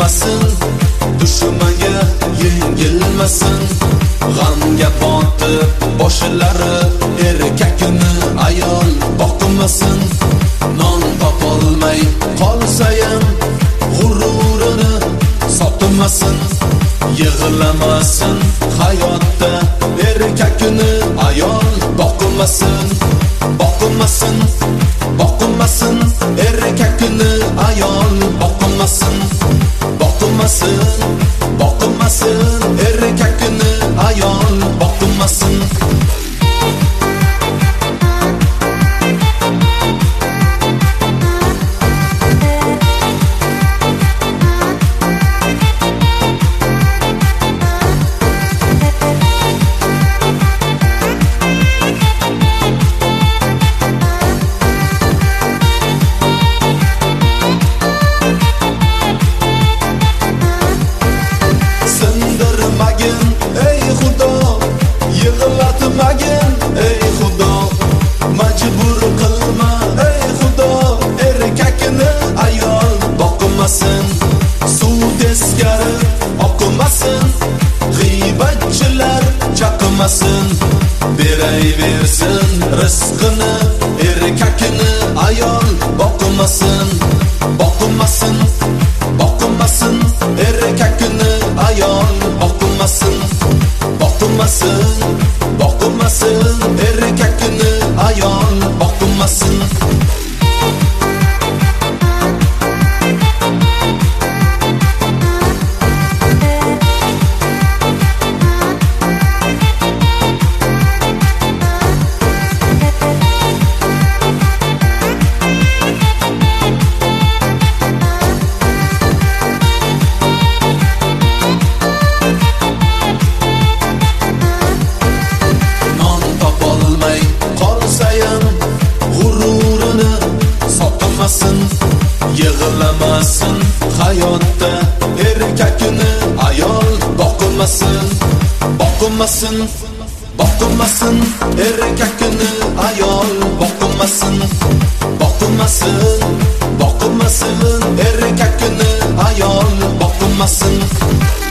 boqilmasin, dushmanga yengilmasin. G'amga botib boshlari erkakni ayol boqilmasin. Non topolmay qolsa ham g'ururini sotmasin. Yig'lamasin hayotda erkakni ayol boqilmasin. Boqilmasin, boqilmasin, erkakni ayol boqilmasin. Boqilmasin, boqilmasin, erkakni ayol boqilmasin. Suv teskari oqmasin, g'iybatchilar chaqmasin. Berayversin rizqini erkakni ayol boqmasin. Boqmasin, boqmasin, erkakni ayol boqmasin. Boqmasin, boqmasin, erkakni ayol boqmasin. Yig'lamasin hayotda erkakni ayol boqilmasin. Boqilmasin, boqilmasin, erkakni ayol boqilmasin. Boqilmasin, boqilmasin, erkakni ayol boqilmasin.